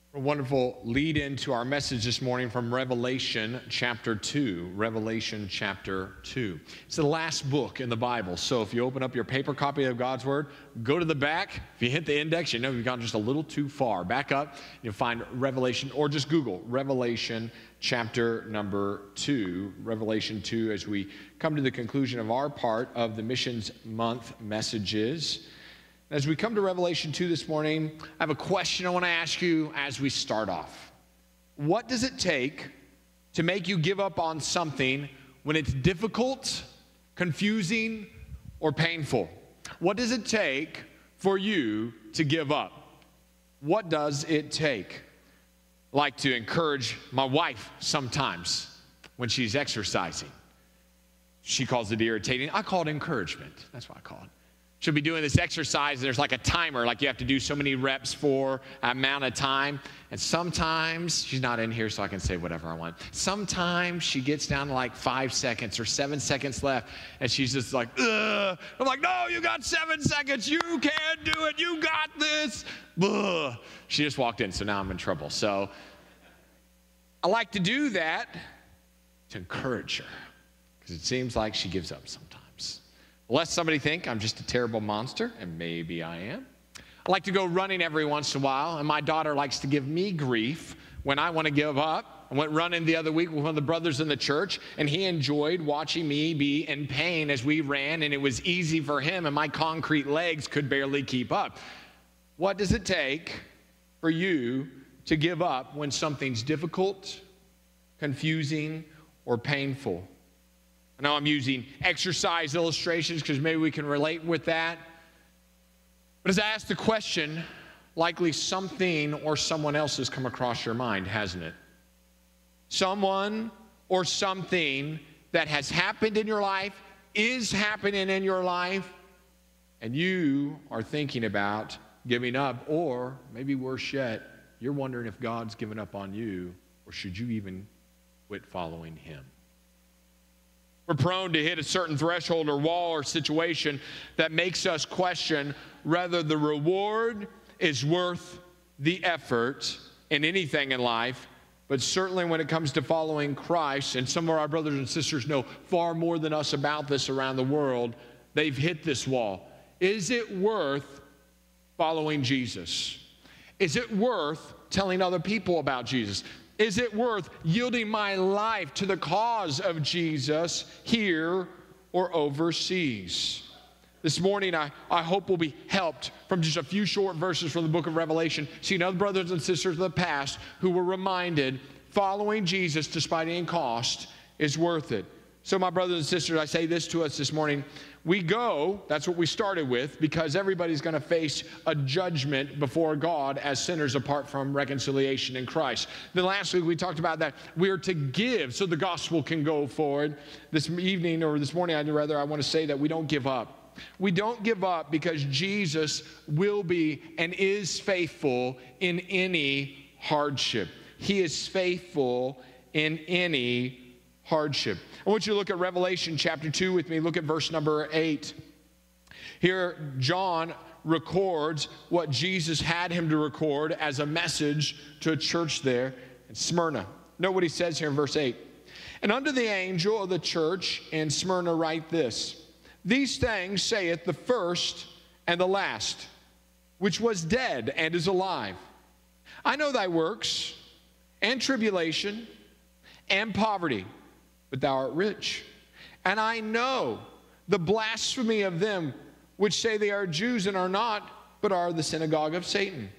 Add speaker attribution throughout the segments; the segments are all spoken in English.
Speaker 1: A wonderful lead into our message this morning from Revelation chapter 2. Revelation chapter 2. It's the last book in the Bible. So if you open up your paper copy of God's Word, go to the back. If you hit the index, you know you've gone just a little too far. Back up, you'll find Revelation, or just Google Revelation chapter number 2. Revelation 2, as we come to the conclusion of our part of the Missions Month messages. As we come to Revelation 2 this morning, I have a question I want to ask you as we start off. What does it take to make you give up on something when it's difficult, confusing, or painful? What does it take for you to give up? What does it take? I like to encourage my wife sometimes when she's exercising. She calls it irritating. I call it encouragement. That's what I call it. She'll be doing this exercise. There's like a timer, like you have to do so many reps for an amount of time. And sometimes, she's not in here so I can say whatever I want. Sometimes she gets down to like 5 seconds or 7 seconds left. And she's just like, ugh. I'm like, no, you got 7 seconds. You can do it. You got this. Ugh. She just walked in, so now I'm in trouble. So I like to do that to encourage her because it seems like she gives up sometimes. Lest somebody think I'm just a terrible monster, and maybe I am. I like to go running every once in a while, and my daughter likes to give me grief when I want to give up. I went running the other week with one of the brothers in the church, and he enjoyed watching me be in pain as we ran, and it was easy for him, and my concrete legs could barely keep up. What does it take for you to give up when something's difficult, confusing, or painful? I know I'm using exercise illustrations because maybe we can relate with that. But as I ask the question, likely something or someone else has come across your mind, hasn't it? Someone or something that has happened in your life, is happening in your life, and you are thinking about giving up, or maybe worse yet, you're wondering if God's given up on you, or should you even quit following Him? We're prone to hit a certain threshold or wall or situation that makes us question whether the reward is worth the effort in anything in life, but certainly when it comes to following Christ, and some of our brothers and sisters know far more than us about this around the world, they've hit this wall. Is it worth following Jesus? Is it worth telling other people about Jesus? Is it worth yielding my life to the cause of Jesus here or overseas? This morning, I hope we'll be helped from just a few short verses from the book of Revelation, seeing other brothers and sisters of the past who were reminded following Jesus despite any cost is worth it. So my brothers and sisters, I say this to us this morning. We go, that's what we started with, because everybody's going to face a judgment before God as sinners apart from reconciliation in Christ. Then last week we talked about that we're to give so the gospel can go forward. This evening, or this morning, I want to say that we don't give up. We don't give up because Jesus will be and is faithful in any hardship. He is faithful in any hardship. I want you to look at Revelation chapter 2 with me. Look at verse number 8. Here, John records what Jesus had him to record as a message to a church there in Smyrna. Note what he says here in verse 8. And unto the angel of the church in Smyrna write this: These things saith the first and the last, which was dead and is alive. I know thy works, and tribulation, and poverty, but thou art rich. And I know the blasphemy of them which say they are Jews and are not, but are the synagogue of Satan.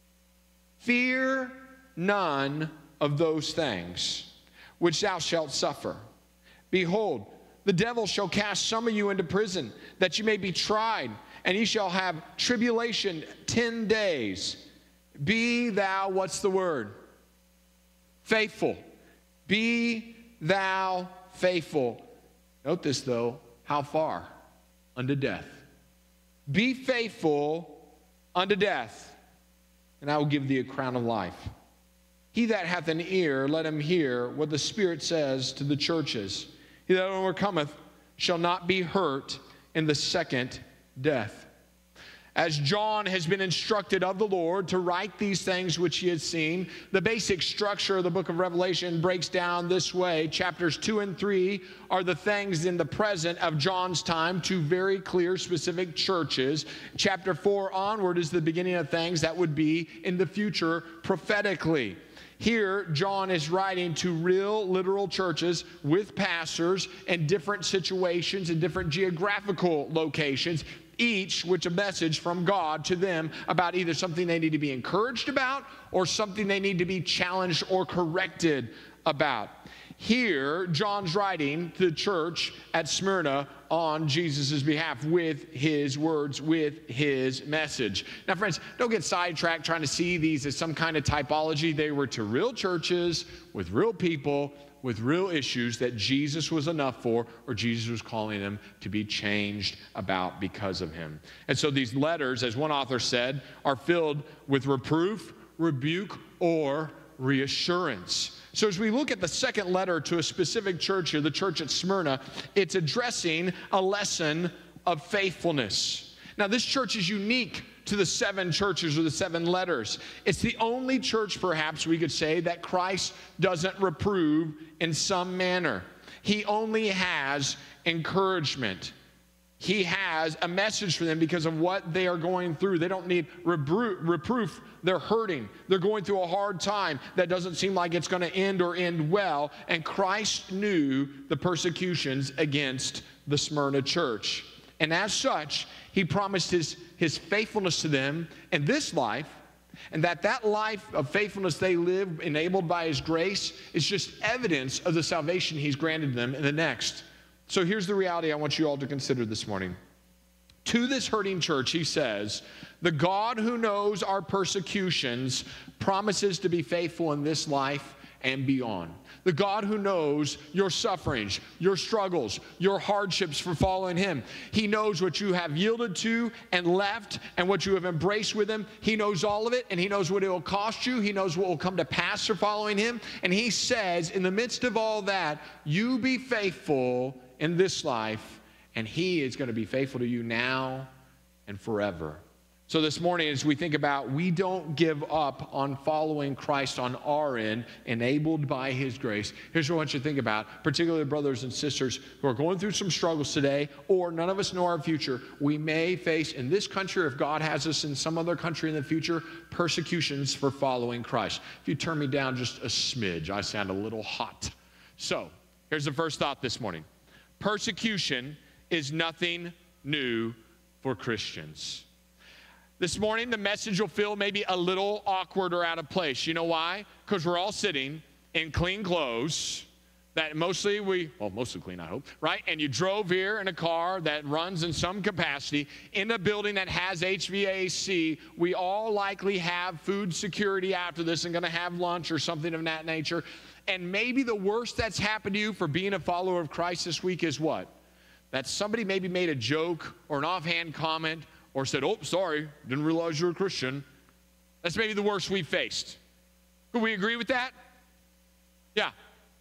Speaker 1: Fear none of those things which thou shalt suffer. Behold, the devil shall cast some of you into prison, that you may be tried, and ye shall have tribulation 10 days. Be thou, what's the word? Faithful. Be thou faithful. Note this though, how far? Unto death. Be faithful unto death, and I will give thee a crown of life. He that hath an ear, let him hear what the Spirit says to the churches. He that overcometh shall not be hurt in the second death. As John has been instructed of the Lord to write these things which he has seen, the basic structure of the book of Revelation breaks down this way. Chapters 2 and 3 are the things in the present of John's time to very clear, specific churches. Chapter 4 onward is the beginning of things that would be in the future prophetically. Here, John is writing to real, literal churches with pastors in different situations and different geographical locations, each with a message from God to them about either something they need to be encouraged about or something they need to be challenged or corrected about. Here, John's writing to the church at Smyrna on Jesus' behalf with his words, with his message. Now, friends, don't get sidetracked trying to see these as some kind of typology. They were to real churches with real people with real issues that Jesus was enough for, or Jesus was calling them to be changed about because of him. And so these letters, as one author said, are filled with reproof, rebuke, or reassurance. So as we look at the second letter to a specific church here, the church at Smyrna, it's addressing a lesson of faithfulness. Now, this church is unique to the 7 churches or the 7 letters. It's the only church, perhaps we could say, that Christ doesn't reprove in some manner. He only has encouragement. He has a message for them because of what they are going through. They don't need reproof. They're hurting. They're going through a hard time that doesn't seem like it's going to end or end well. And Christ knew the persecutions against the Smyrna church. And as such, he promised his faithfulness to them in this life, and that life of faithfulness they live, enabled by his grace, is just evidence of the salvation he's granted them in the next. So here's the reality I want you all to consider this morning. To this hurting church, he says, the God who knows our persecutions promises to be faithful in this life and beyond. The God who knows your sufferings, your struggles, your hardships for following him. He knows what you have yielded to and left and what you have embraced with him. He knows all of it, and he knows what it will cost you. He knows what will come to pass for following him. And he says, in the midst of all that, you be faithful in this life, and he is going to be faithful to you now and forever. So this morning, as we think about, we don't give up on following Christ on our end, enabled by his grace. Here's what I want you to think about, particularly brothers and sisters who are going through some struggles today, or none of us know our future. We may face in this country, or if God has us in some other country in the future, persecutions for following Christ. If you turn me down just a smidge, I sound a little hot. So here's the first thought this morning. Persecution is nothing new for Christians. This morning, the message will feel maybe a little awkward or out of place. You know why? Because we're all sitting in clean clothes that mostly clean, I hope, right? And you drove here in a car that runs in some capacity in a building that has HVAC. We all likely have food security after this and going to have lunch or something of that nature. And maybe the worst that's happened to you for being a follower of Christ this week is what? That somebody maybe made a joke or an offhand comment or said, oh, sorry, didn't realize you're a Christian. That's maybe the worst we've faced. Could we agree with that? Yeah.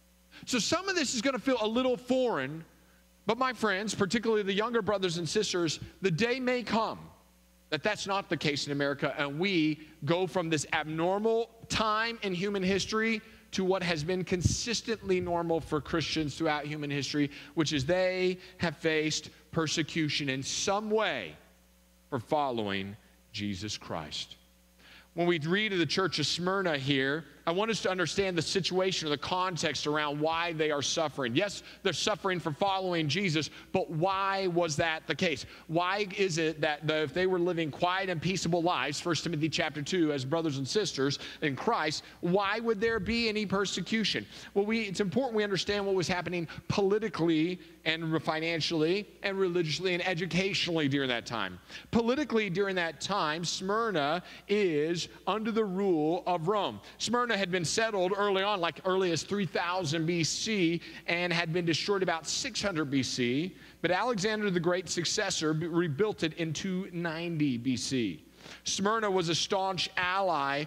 Speaker 1: So some of this is going to feel a little foreign, but my friends, particularly the younger brothers and sisters, the day may come that that's not the case in America, and we go from this abnormal time in human history to what has been consistently normal for Christians throughout human history, which is they have faced persecution in some way for following Jesus Christ. When we read of the church of Smyrna here, I want us to understand the situation or the context around why they are suffering. Yes, they're suffering for following Jesus, but why was that the case? Why is it that if they were living quiet and peaceable lives, 1 Timothy chapter 2, as brothers and sisters in Christ, why would there be any persecution? Well, it's important we understand what was happening politically and financially and religiously and educationally during that time. Politically during that time, Smyrna is under the rule of Rome. Smyrna had been settled early on, like early as 3000 BC, and had been destroyed about 600 BC, but Alexander the Great's successor rebuilt it in 290 BC. Smyrna was a staunch ally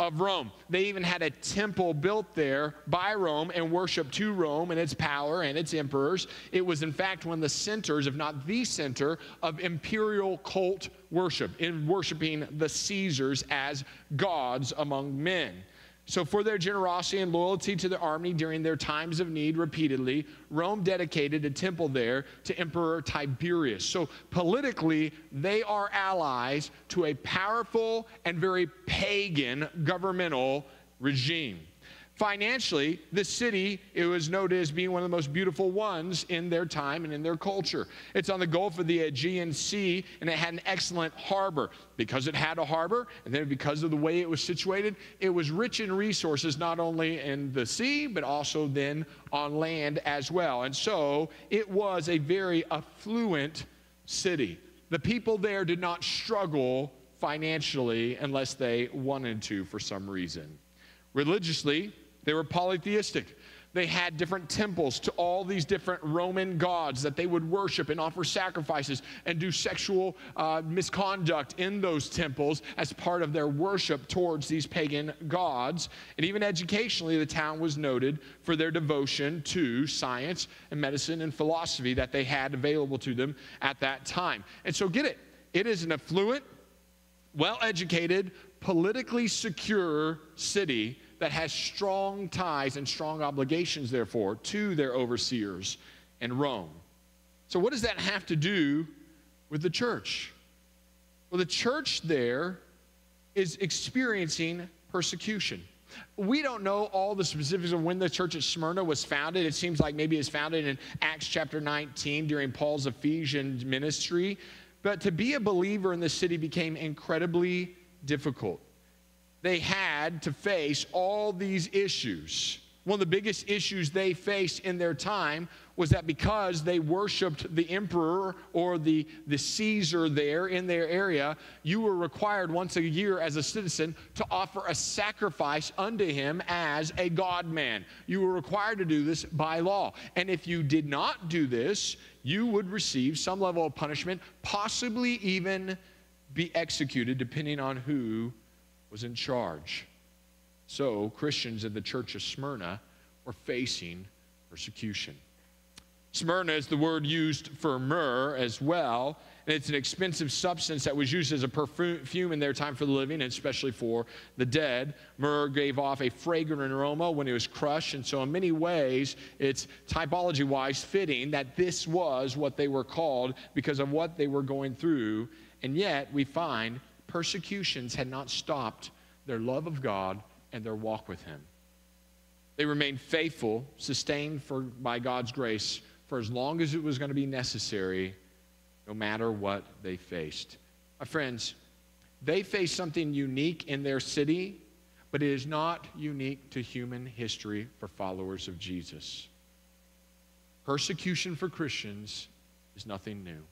Speaker 1: of Rome. They even had a temple built there by Rome and worshiped to Rome and its power and its emperors. It was, in fact, one of the centers, if not the center, of imperial cult worship, in worshiping the Caesars as gods among men. So for their generosity and loyalty to the army during their times of need repeatedly, Rome dedicated a temple there to Emperor Tiberius. So politically, they are allies to a powerful and very pagan governmental regime. Financially, this city, it was noted as being one of the most beautiful ones in their time and in their culture. It's on the Gulf of the Aegean Sea, and it had an excellent harbor. Because it had a harbor, and then because of the way it was situated, it was rich in resources, not only in the sea, but also then on land as well. And so it was a very affluent city. The people there did not struggle financially unless they wanted to for some reason. Religiously, they were polytheistic. They had different temples to all these different Roman gods that they would worship and offer sacrifices and do sexual misconduct in those temples as part of their worship towards these pagan gods. And even educationally, the town was noted for their devotion to science and medicine and philosophy that they had available to them at that time. And so get it, it is an affluent, well-educated, politically secure city that has strong ties and strong obligations, therefore, to their overseers in Rome. So what does that have to do with the church? Well, the church there is experiencing persecution. We don't know all the specifics of when the church at Smyrna was founded. It seems like maybe it's founded in Acts chapter 19 during Paul's Ephesian ministry. But to be a believer in the city became incredibly difficult. They had to face all these issues. One of the biggest issues they faced in their time was that because they worshiped the emperor or the Caesar there in their area, you were required once a year as a citizen to offer a sacrifice unto him as a God-man. You were required to do this by law. And if you did not do this, you would receive some level of punishment, possibly even be executed, depending on who was in charge. So Christians in the church of Smyrna were facing persecution. Smyrna is the word used for myrrh as well, and it's an expensive substance that was used as a perfume in their time for the living, and especially for the dead. Myrrh gave off a fragrant aroma when it was crushed, and so in many ways, it's typology-wise fitting that this was what they were called because of what they were going through, and yet we find persecutions had not stopped their love of God and their walk with Him. They remained faithful, sustained by God's grace for as long as it was going to be necessary, no matter what they faced. My friends, they faced something unique in their city, but it is not unique to human history for followers of Jesus. Persecution for Christians is nothing new.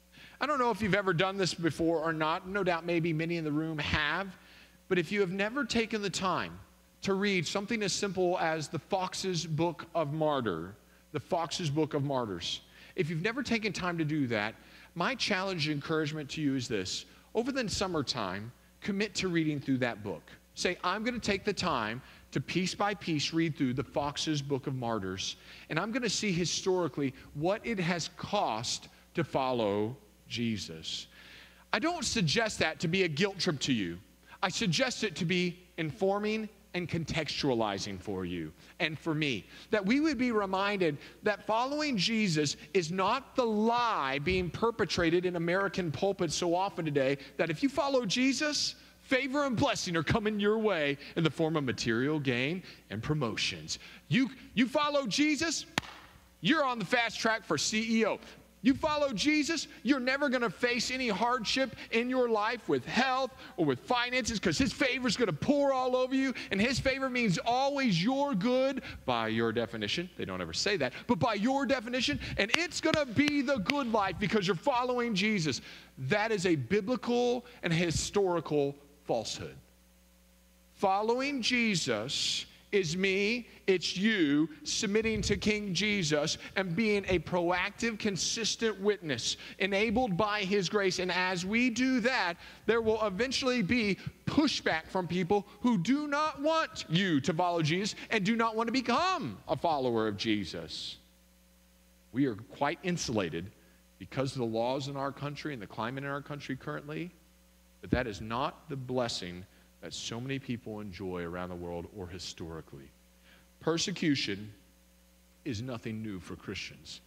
Speaker 1: I don't know if you've ever done this before or not. No doubt maybe many in the room have. But if you have never taken the time to read something as simple as the Fox's Book of Martyrs, the Fox's Book of Martyrs, if you've never taken time to do that, my challenge and encouragement to you is this. Over the summertime, commit to reading through that book. Say, I'm going to take the time to piece by piece read through the Fox's Book of Martyrs, and I'm going to see historically what it has cost to follow Jesus. I don't suggest that to be a guilt trip to you. I suggest it to be informing and contextualizing for you and for me. That we would be reminded that following Jesus is not the lie being perpetrated in American pulpits so often today, that if you follow Jesus, favor and blessing are coming your way in the form of material gain and promotions. You follow Jesus, you're on the fast track for CEO. You follow Jesus, you're never going to face any hardship in your life with health or with finances because His favor is going to pour all over you, and His favor means always your good by your definition. They don't ever say that, but by your definition, and it's going to be the good life because you're following Jesus. That is a biblical and historical falsehood. Following Jesus is me, it's you, submitting to King Jesus and being a proactive, consistent witness, enabled by his grace. And as we do that, there will eventually be pushback from people who do not want you to follow Jesus and do not want to become a follower of Jesus. We are quite insulated because of the laws in our country and the climate in our country currently, but that is not the blessing that so many people enjoy around the world or historically. Persecution is nothing new for Christians.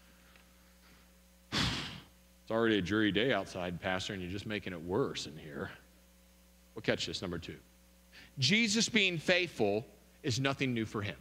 Speaker 1: It's already a dreary day outside, Pastor, and you're just making it worse in here. We'll catch this, number 2. Jesus being faithful is nothing new for him.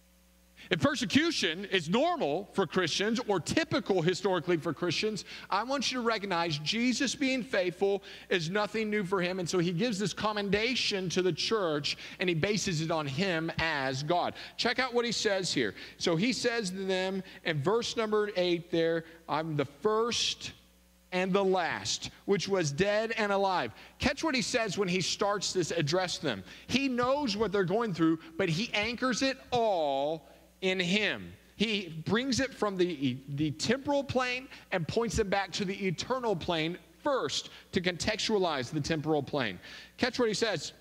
Speaker 1: If persecution is normal for Christians or typical historically for Christians, I want you to recognize Jesus being faithful is nothing new for him. And so he gives this commendation to the church and he bases it on him as God. Check out what he says here. So he says to them in verse number 8 there, I'm the first and the last, which was dead and alive. Catch what he says when he starts this address them. He knows what they're going through, but he anchors it all in him. He brings it from the temporal plane and points it back to the eternal plane first to contextualize the temporal plane. Catch what he says.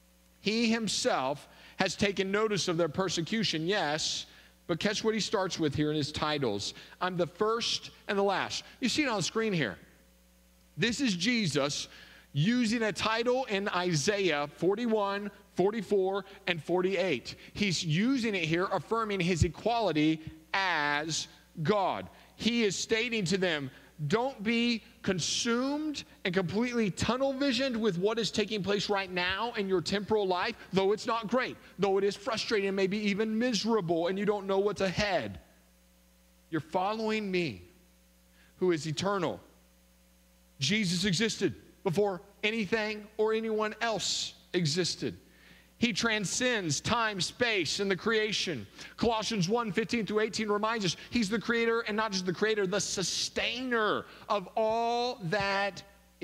Speaker 1: He himself has taken notice of their persecution, yes, but catch what he starts with here in his titles. I'm the first and the last. You see it on the screen here. This is Jesus using a title in Isaiah 41, 44, and 48. He's using it here, affirming his equality as God. He is stating to them, don't be consumed and completely tunnel visioned with what is taking place right now in your temporal life, though it's not great, though it is frustrating and maybe even miserable and you don't know what's ahead. You're following me, who is eternal. Jesus existed before anything or anyone else existed. He transcends time, space, and the creation. Colossians 1, 15 through 18 reminds us he's the creator, and not just the creator, the sustainer of all that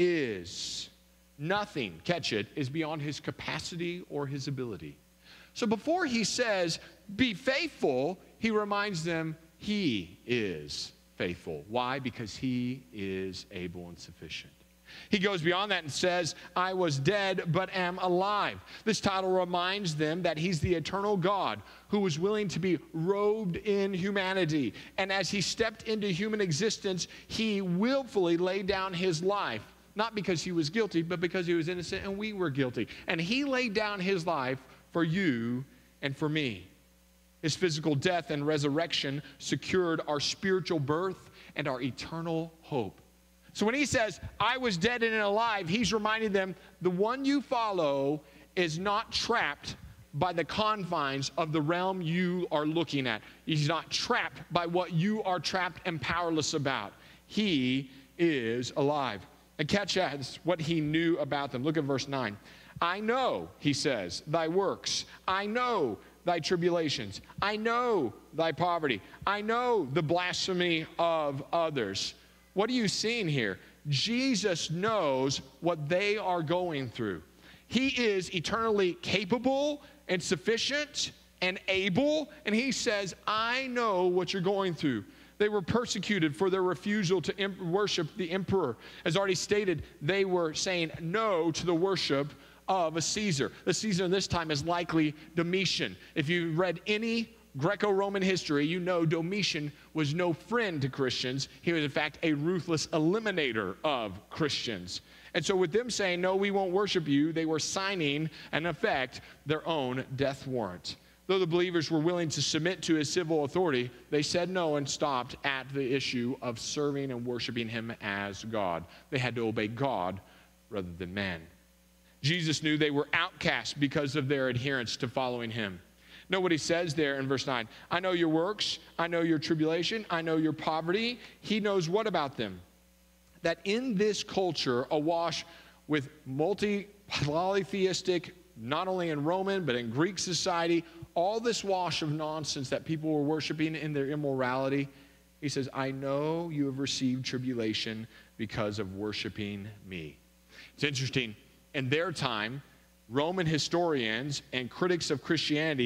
Speaker 1: is. Nothing, catch it, is beyond his capacity or his ability. So before he says, be faithful, he reminds them he is faithful. Why? Because he is able and sufficient. He goes beyond that and says, I was dead but am alive. This title reminds them that he's the eternal God who was willing to be robed in humanity. And as he stepped into human existence, he willfully laid down his life, not because he was guilty, but because he was innocent and we were guilty. And he laid down his life for you and for me. His physical death and resurrection secured our spiritual birth and our eternal hope. So when he says, I was dead and alive, he's reminding them, the one you follow is not trapped by the confines of the realm you are looking at. He's not trapped by what you are trapped and powerless about. He is alive. And catch that, what he knew about them. Look at verse 9. I know, he says, thy works. I know thy tribulations. I know thy poverty. I know the blasphemy of others. What are you seeing here? Jesus knows what they are going through. He is eternally capable and sufficient and able, and he says, I know what you're going through. They were persecuted for their refusal to worship the emperor. As already stated, they were saying no to the worship of a Caesar. The Caesar in this time is likely Domitian. If you read any Greco-Roman history, you know Domitian was no friend to Christians. He was, in fact, a ruthless eliminator of Christians. And so with them saying, no, we won't worship you, they were signing, in effect, their own death warrant. Though the believers were willing to submit to his civil authority, they said no and stopped at the issue of serving and worshiping him as God. They had to obey God rather than man. Jesus knew they were outcasts because of their adherence to following him. Know what he says there in verse 9. I know your works. I know your tribulation. I know your poverty. He knows what about them? That in this culture, awash with polytheistic, not only in Roman, but in Greek society, all this wash of nonsense that people were worshiping in their immorality, he says, I know you have received tribulation because of worshiping me. It's interesting. In their time, Roman historians and critics of Christianity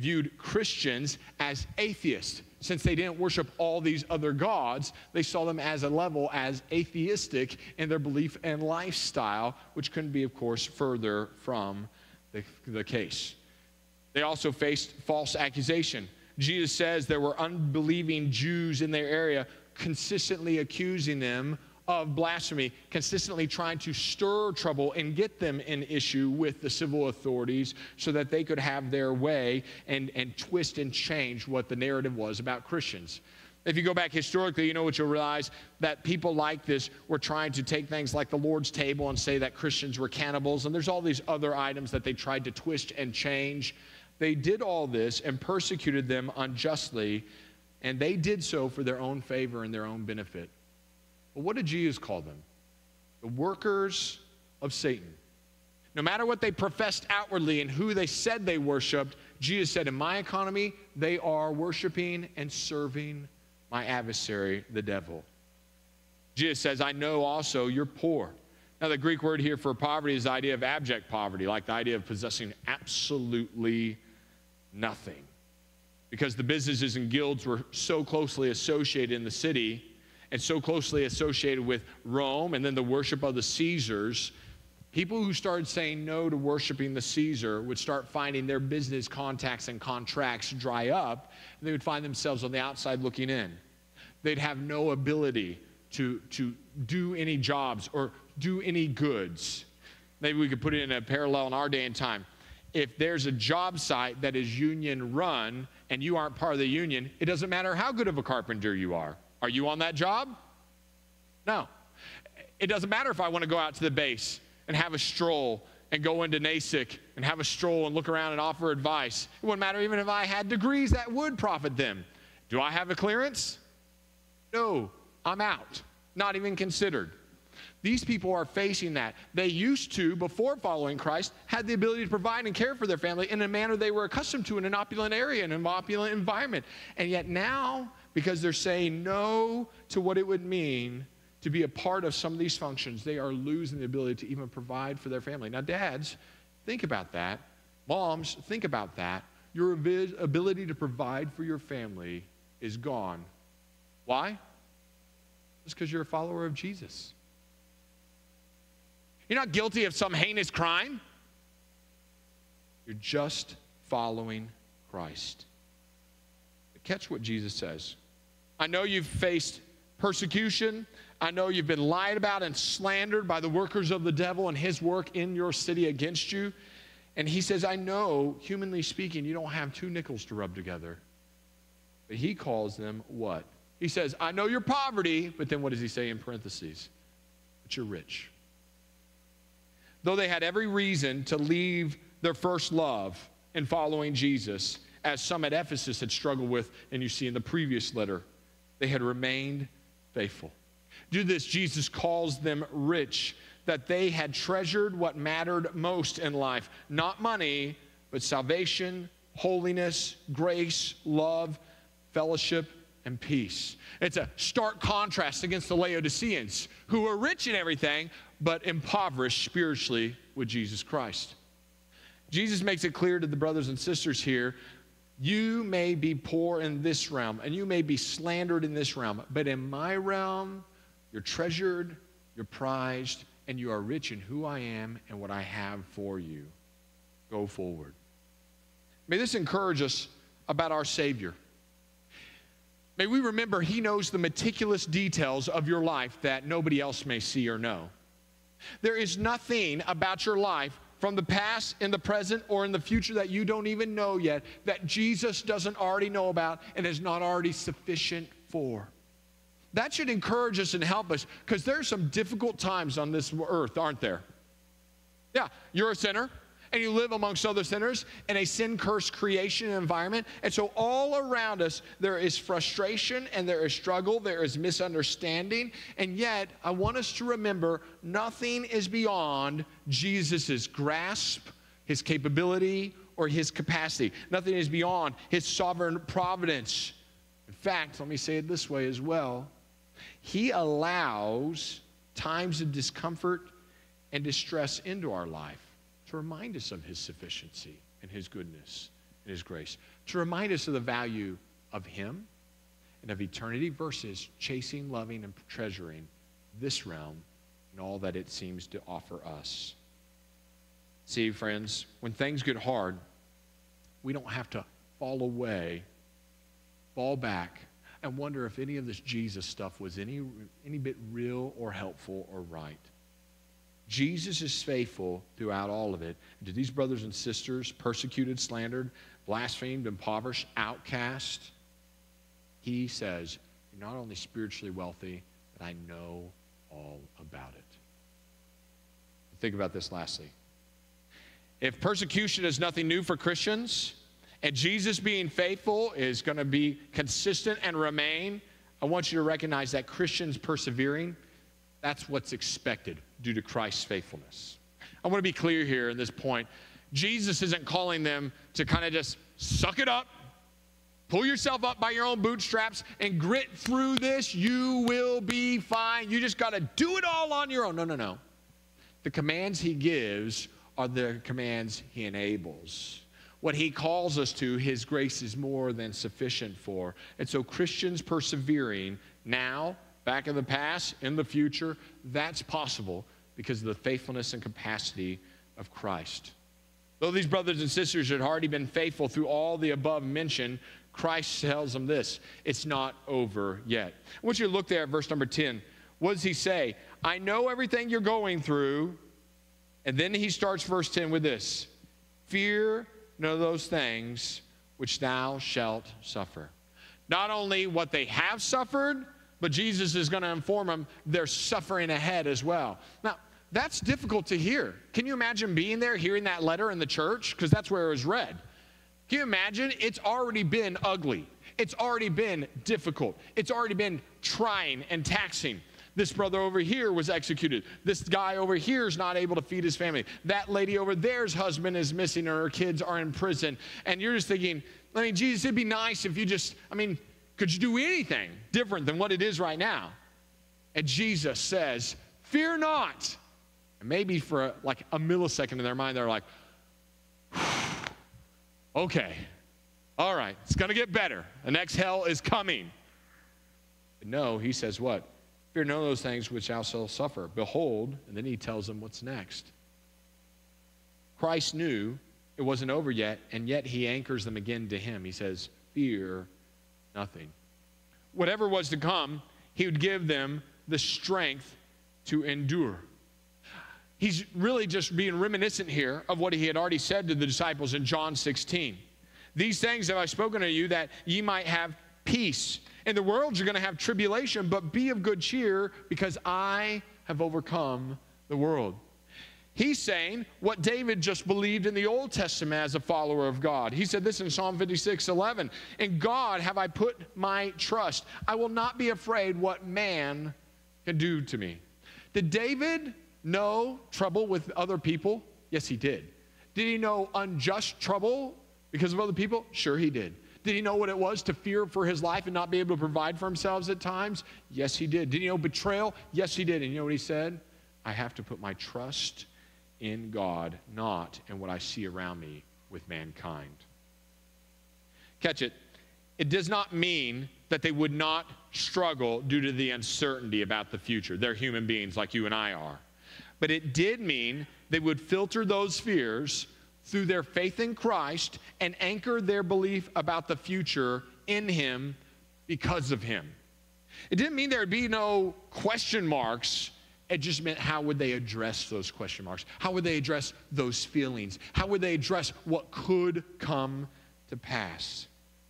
Speaker 1: viewed Christians as atheists. Since they didn't worship all these other gods, they saw them as a level as atheistic in their belief and lifestyle, which couldn't be, of course, further from the case. They also faced false accusation. Jesus says there were unbelieving Jews in their area consistently accusing them of blasphemy, consistently trying to stir trouble and get them in issue with the civil authorities so that they could have their way and twist and change what the narrative was about Christians. If you go back historically, you know what you'll realize, that people like this were trying to take things like the Lord's table and say that Christians were cannibals, and there's all these other items that they tried to twist and change. They did all this and persecuted them unjustly, and they did so for their own favor and their own benefit. But what did Jesus call them? The workers of Satan. No matter what they professed outwardly and who they said they worshiped, Jesus said, in my economy, they are worshiping and serving my adversary, the devil. Jesus says, I know also you're poor. Now, the Greek word here for poverty is the idea of abject poverty, like the idea of possessing absolutely nothing. Because the businesses and guilds were so closely associated in the city and so closely associated with Rome and then the worship of the Caesars, people who started saying no to worshiping the Caesar would start finding their business contacts and contracts dry up, and they would find themselves on the outside looking in. They'd have no ability to do any jobs or do any goods. Maybe we could put it in a parallel in our day and time. If there's a job site that is union run and you aren't part of the union, it doesn't matter how good of a carpenter you are. Are you on that job? No. It doesn't matter if I want to go out to the base and have a stroll and go into NASIC and have a stroll and look around and offer advice. It wouldn't matter even if I had degrees that would profit them. Do I have a clearance? No, I'm out. Not even considered. These people are facing that. They used to, before following Christ, had the ability to provide and care for their family in a manner they were accustomed to in an opulent area, in an opulent environment. And yet now, because they're saying no to what it would mean to be a part of some of these functions, they are losing the ability to even provide for their family. Now, dads, think about that. Moms, think about that. Your ability to provide for your family is gone. Why? It's because you're a follower of Jesus. You're not guilty of some heinous crime. You're just following Christ. But catch what Jesus says. I know you've faced persecution. I know you've been lied about and slandered by the workers of the devil and his work in your city against you. And he says, I know, humanly speaking, you don't have two nickels to rub together. But he calls them what? He says, I know your poverty, but then what does he say in parentheses? But you're rich. Though they had every reason to leave their first love in following Jesus, as some at Ephesus had struggled with, and you see in the previous letter, they had remained faithful. Due to this, Jesus calls them rich, that they had treasured what mattered most in life, not money, but salvation, holiness, grace, love, fellowship, and peace. It's a stark contrast against the Laodiceans, who were rich in everything, but impoverished spiritually with Jesus Christ. Jesus makes it clear to the brothers and sisters here, you may be poor in this realm, and you may be slandered in this realm, but in my realm, you're treasured, you're prized, and you are rich in who I am and what I have for you. Go forward. May this encourage us about our Savior. May we remember He knows the meticulous details of your life that nobody else may see or know. There is nothing about your life from the past, in the present, or in the future that you don't even know yet that Jesus doesn't already know about and is not already sufficient for. That should encourage us and help us, because there are some difficult times on this earth, aren't there? Yeah, you're a sinner, and you live amongst other sinners in a sin-cursed creation environment. And so all around us, there is frustration and there is struggle, there is misunderstanding. And yet, I want us to remember, nothing is beyond Jesus' grasp, His capability, or His capacity. Nothing is beyond His sovereign providence. In fact, let me say it this way as well. He allows times of discomfort and distress into our life to remind us of His sufficiency and His goodness in his grace, to remind us of the value of him and of eternity versus chasing, loving, and treasuring this realm and all that it seems to offer us. See, friends, when things get hard, we don't have to fall away, fall back, and wonder if any of this Jesus stuff was any bit real or helpful or right. Jesus is faithful throughout all of it. And to these brothers and sisters, persecuted, slandered, blasphemed, impoverished, outcast, he says, you're not only spiritually wealthy, but I know all about it. Think about this lastly. If persecution is nothing new for Christians, and Jesus being faithful is going to be consistent and remain, I want you to recognize that Christians persevering, that's what's expected due to Christ's faithfulness. I want to be clear here in this point. Jesus isn't calling them to kind of just suck it up, pull yourself up by your own bootstraps, and grit through this. You will be fine. You just got to do it all on your own. No, no, no. The commands he gives are the commands he enables. What he calls us to, his grace is more than sufficient for. And so Christians persevering now, back in the past, in the future, that's possible because of the faithfulness and capacity of Christ. Though these brothers and sisters had already been faithful through all the above mentioned, Christ tells them this, it's not over yet. I want you to look there at verse number 10. What does he say? I know everything you're going through. And then he starts verse 10 with this. Fear none of those things which thou shalt suffer. Not only what they have suffered, but Jesus is going to inform them they're suffering ahead as well. Now, that's difficult to hear. Can you imagine being there, hearing that letter in the church? Because that's where it was read. Can you imagine? It's already been ugly. It's already been difficult. It's already been trying and taxing. This brother over here was executed. This guy over here is not able to feed his family. That lady over there's husband is missing or her kids are in prison. And you're just thinking, I mean, Jesus, it'd be nice if you just, could you do anything different than what it is right now? And Jesus says, fear not. And maybe for like a millisecond in their mind, they're like, okay, all right, it's going to get better. The next hell is coming. But no, he says what? Fear none of those things which thou shalt suffer. Behold, and then he tells them what's next. Christ knew it wasn't over yet, and yet he anchors them again to him. He says, fear nothing. Whatever was to come, he would give them the strength to endure. He's really just being reminiscent here of what he had already said to the disciples in John 16. These things have I spoken to you that ye might have peace. In the world you're going to have tribulation, but be of good cheer because I have overcome the world. He's saying what David just believed in the Old Testament as a follower of God. He said this in Psalm 56:11. In God have I put my trust. I will not be afraid what man can do to me. Did David know trouble with other people? Yes, he did. Did he know unjust trouble because of other people? Sure, he did. Did he know what it was to fear for his life and not be able to provide for himself at times? Yes, he did. Did he know betrayal? Yes, he did. And you know what he said? I have to put my trust in God, not in what I see around me with mankind. Catch it. It does not mean that they would not struggle due to the uncertainty about the future. They're human beings like you and I are. But it did mean they would filter those fears through their faith in Christ and anchor their belief about the future in him because of him. It didn't mean there would be no question marks. It just meant how would they address those question marks? How would they address those feelings? How would they address what could come to pass?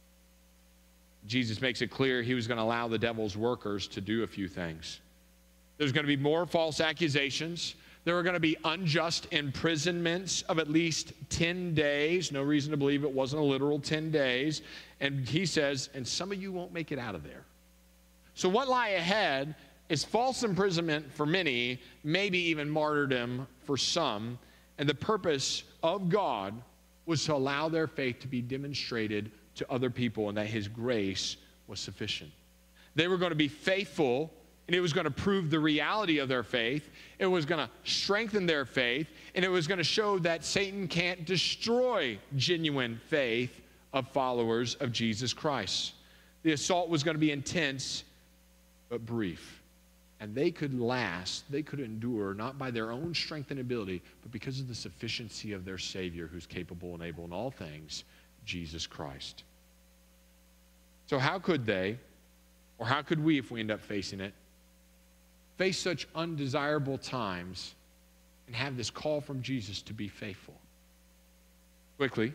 Speaker 1: Jesus makes it clear he was going to allow the devil's workers to do a few things. There's going to be more false accusations. There are going to be unjust imprisonments of at least 10 days. No reason to believe it wasn't a literal 10 days. And he says, and some of you won't make it out of there. So what lie ahead is false imprisonment for many, maybe even martyrdom for some. And the purpose of God was to allow their faith to be demonstrated to other people and that his grace was sufficient. They were going to be faithful, and it was going to prove the reality of their faith. It was going to strengthen their faith, and it was going to show that Satan can't destroy genuine faith of followers of Jesus Christ. The assault was going to be intense, but brief. And they could last, they could endure, not by their own strength and ability, but because of the sufficiency of their Savior, who's capable and able in all things, Jesus Christ. So how could they, or how could we, if we end up facing it, face such undesirable times and have this call from Jesus to be faithful? Quickly,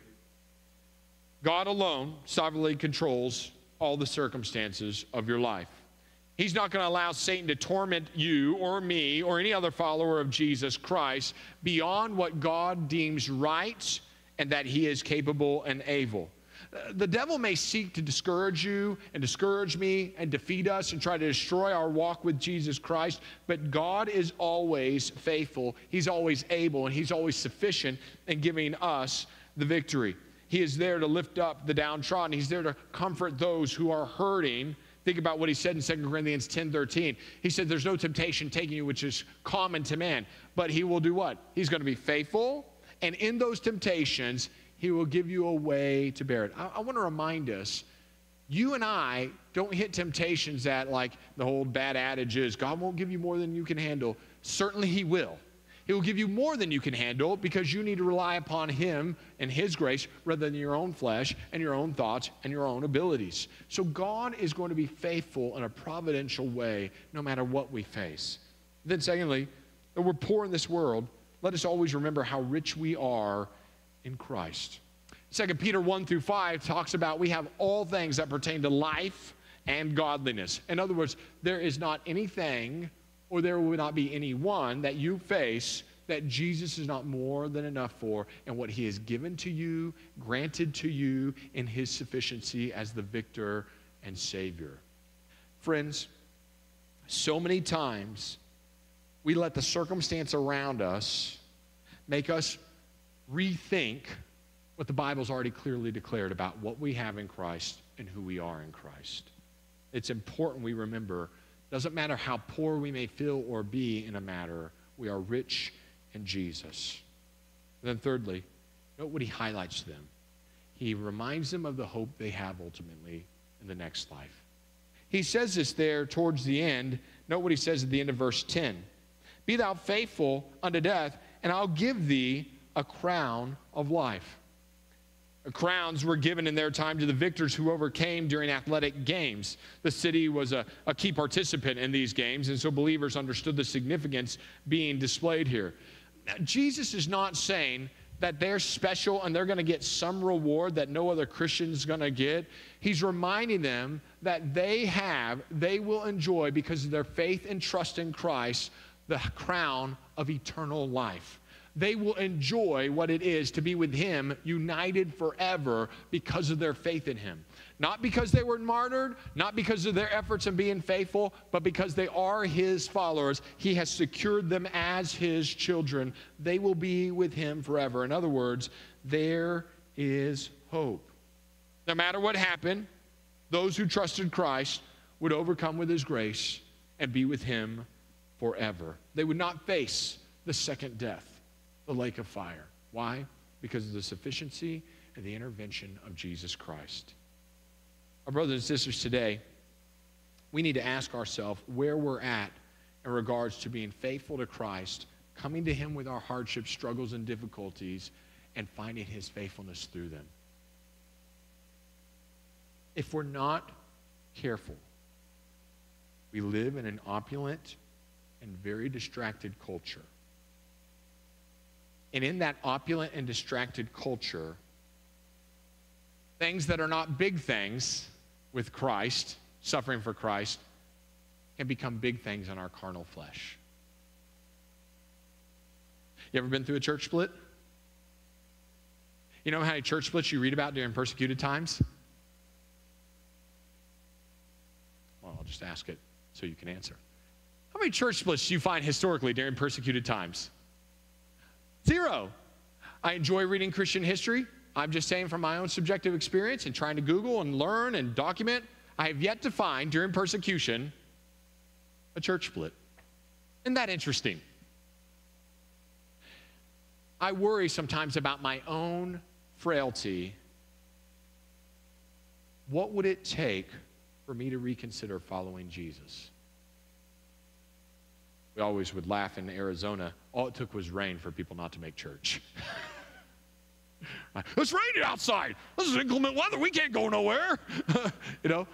Speaker 1: God alone sovereignly controls all the circumstances of your life. He's not going to allow Satan to torment you or me or any other follower of Jesus Christ beyond what God deems right and that he is capable and able. The devil may seek to discourage you and discourage me and defeat us and try to destroy our walk with Jesus Christ, but God is always faithful. He's always able, and he's always sufficient in giving us the victory. He is there to lift up the downtrodden. He's there to comfort those who are hurting. Think about what he said in 2 Corinthians 10:13. He said, there's no temptation taking you which is common to man. But he will do what? He's going to be faithful. And in those temptations, he will give you a way to bear it. I want to remind us, you and I don't hit temptations that, like the old bad adage is, God won't give you more than you can handle. Certainly he will. He will give you more than you can handle because you need to rely upon him and his grace rather than your own flesh and your own thoughts and your own abilities. So God is going to be faithful in a providential way no matter what we face. Then secondly, though we're poor in this world, let us always remember how rich we are in Christ. 2 Peter 1-5 talks about we have all things that pertain to life and godliness. In other words, there is not anything or there will not be anyone that you face that Jesus is not more than enough for, and what he has given to you, granted to you in his sufficiency as the victor and Savior. Friends, so many times we let the circumstance around us make us rethink what the Bible's already clearly declared about what we have in Christ and who we are in Christ. It's important we remember, doesn't matter how poor we may feel or be in a matter, we are rich in Jesus. And then thirdly, note what he highlights to them. He reminds them of the hope they have ultimately in the next life. He says this there towards the end. Note what he says at the end of verse 10. Be thou faithful unto death, and I'll give thee a crown of life. Crowns were given in their time to the victors who overcame during athletic games. The city was a key participant in these games, and so believers understood the significance being displayed here. Now, Jesus is not saying that they're special and they're going to get some reward that no other Christian is going to get. He's reminding them that they will enjoy, because of their faith and trust in Christ, the crown of eternal life. They will enjoy what it is to be with him, united forever because of their faith in him. Not because they were martyred, not because of their efforts in being faithful, but because they are his followers. He has secured them as his children. They will be with him forever. In other words, there is hope. No matter what happened, those who trusted Christ would overcome with his grace and be with him forever. They would not face the second death, the lake of fire. Why? Because of the sufficiency and the intervention of Jesus Christ. Our brothers and sisters, today, we need to ask ourselves where we're at in regards to being faithful to Christ, coming to him with our hardships, struggles, and difficulties, and finding his faithfulness through them. If we're not careful, we live in an opulent and very distracted culture. And in that opulent and distracted culture, things that are not big things with Christ, suffering for Christ, can become big things in our carnal flesh. You ever been through a church split? You know how many church splits you read about during persecuted times? Well, I'll just ask it so you can answer. How many church splits do you find historically during persecuted times? 0. I enjoy reading Christian history. I'm just saying from my own subjective experience and trying to Google and learn and document, I have yet to find during persecution a church split. Isn't that interesting? I worry sometimes about my own frailty what would it take for me to reconsider following Jesus? We always would laugh in Arizona. All it took was rain for people not to make church. It's raining outside. This is inclement weather. We can't go nowhere. You know?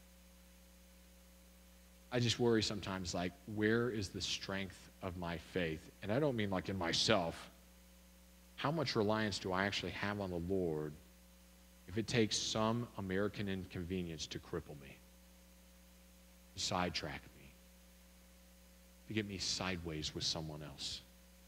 Speaker 1: I just worry sometimes, like, where is the strength of my faith? And I don't mean like in myself. How much reliance do I actually have on the Lord if it takes some American inconvenience to cripple me, to sidetrack me, to get me sideways with someone else?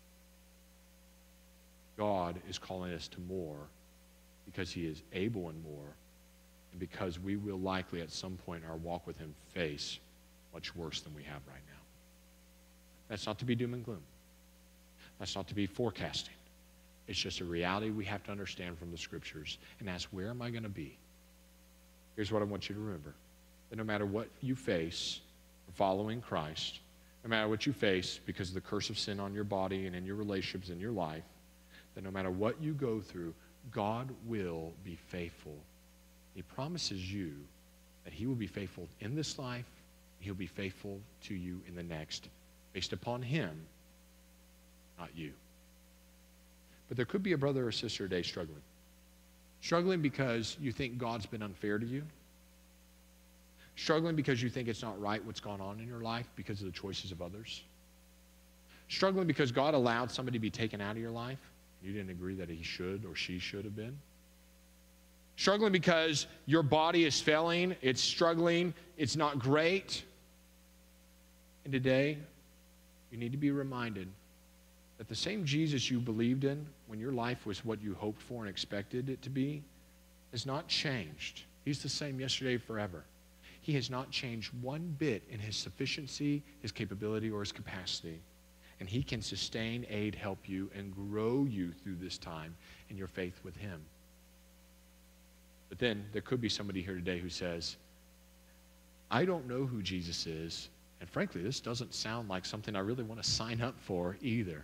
Speaker 1: God is calling us to more because he is able and more, and because we will likely at some point in our walk with him face much worse than we have right now. That's not to be doom and gloom. That's not to be forecasting. It's just a reality we have to understand from the scriptures and ask, where am I going to be? Here's what I want you to remember. That no matter what you face for following Christ, no matter what you face because of the curse of sin on your body and in your relationships in your life, that no matter what you go through, God will be faithful. He promises you that he will be faithful in this life. He'll be faithful to you in the next, based upon him, not you. But there could be a brother or sister today struggling. Struggling because you think God's been unfair to you. Struggling because you think it's not right what's gone on in your life because of the choices of others. Struggling because God allowed somebody to be taken out of your life. You didn't agree that he should or she should have been. Struggling because your body is failing. It's struggling. It's not great. And today, you need to be reminded that the same Jesus you believed in when your life was what you hoped for and expected it to be has not changed. He's the same yesterday, forever. He has not changed one bit in his sufficiency, his capability, or his capacity. And he can sustain, aid, help you, and grow you through this time in your faith with him. But then there could be somebody here today who says, I don't know who Jesus is, and frankly, this doesn't sound like something I really want to sign up for either.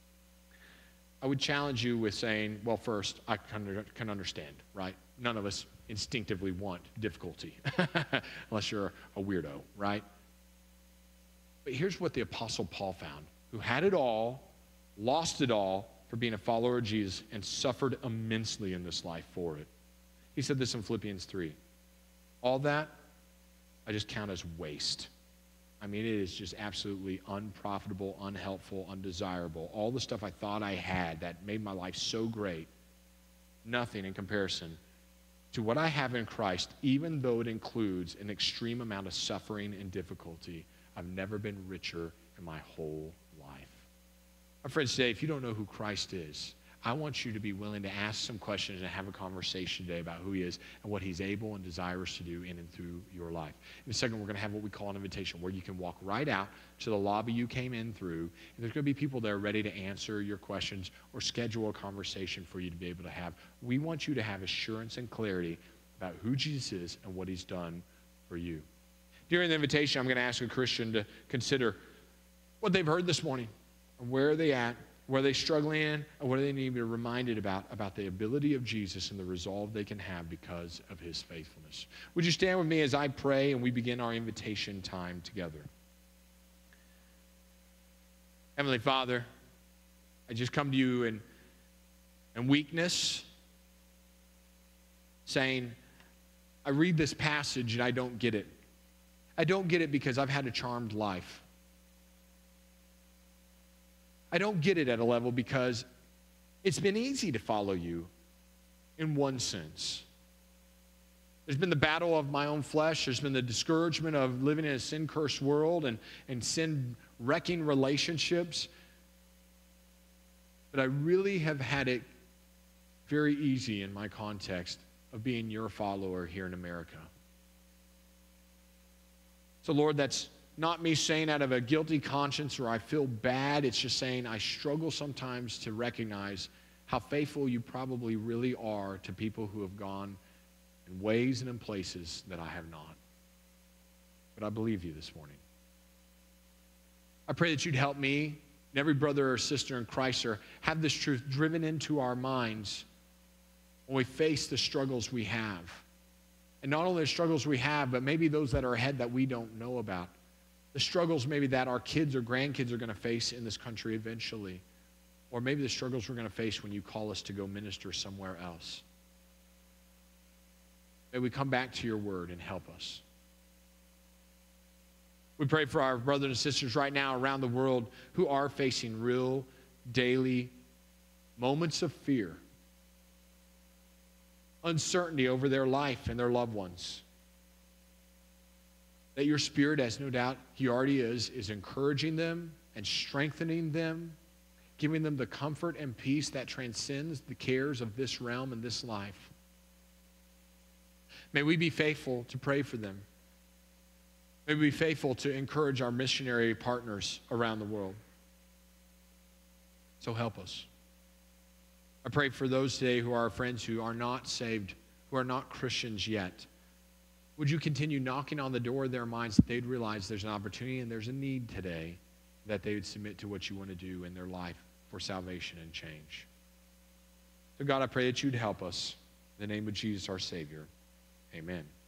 Speaker 1: I would challenge you with saying, well, first, I can understand, right? None of us instinctively want difficulty, unless you're a weirdo, right? But here's what the Apostle Paul found, who had it all, lost it all for being a follower of Jesus, and suffered immensely in this life for it. He said this in Philippians 3. All that, I just count as waste. I mean, it is just absolutely unprofitable, unhelpful, undesirable. All the stuff I thought I had that made my life so great, nothing in comparison to what I have in Christ, even though it includes an extreme amount of suffering and difficulty. I've never been richer in my whole life. My friends, today, if you don't know who Christ is, I want you to be willing to ask some questions and have a conversation today about who he is and what he's able and desirous to do in and through your life. In a second, we're going to have what we call an invitation, where you can walk right out to the lobby you came in through, and there's going to be people there ready to answer your questions or schedule a conversation for you to be able to have. We want you to have assurance and clarity about who Jesus is and what he's done for you. During the invitation, I'm going to ask a Christian to consider what they've heard this morning, and where are they at, where are they struggling in, and what do they need to be reminded about the ability of Jesus and the resolve they can have because of his faithfulness. Would you stand with me as I pray and we begin our invitation time together? Heavenly Father, I just come to you in weakness, saying, I read this passage and I don't get it. I don't get it because I've had a charmed life. I don't get it at a level because it's been easy to follow you in one sense. There's been the battle of my own flesh. There's been the discouragement of living in a sin-cursed world and sin-wrecking relationships. But I really have had it very easy in my context of being your follower here in America. So, Lord, that's not me saying out of a guilty conscience or I feel bad. It's just saying I struggle sometimes to recognize how faithful you probably really are to people who have gone in ways and in places that I have not. But I believe you this morning. I pray that you'd help me and every brother or sister in Christ or have this truth driven into our minds when we face the struggles we have. And not only the struggles we have, but maybe those that are ahead that we don't know about. The struggles maybe that our kids or grandkids are going to face in this country eventually. Or maybe the struggles we're going to face when you call us to go minister somewhere else. May we come back to your word and help us. We pray for our brothers and sisters right now around the world who are facing real daily moments of fear, uncertainty over their life and their loved ones. That your Spirit, as no doubt He already is encouraging them and strengthening them, giving them the comfort and peace that transcends the cares of this realm and this life. May we be faithful to pray for them. May we be faithful to encourage our missionary partners around the world. So help us. I pray for those today who are our friends who are not saved, who are not Christians yet. Would you continue knocking on the door of their minds that they'd realize there's an opportunity and there's a need today, that they would submit to what you want to do in their life for salvation and change. So God, I pray that you'd help us. In the name of Jesus, our Savior. Amen.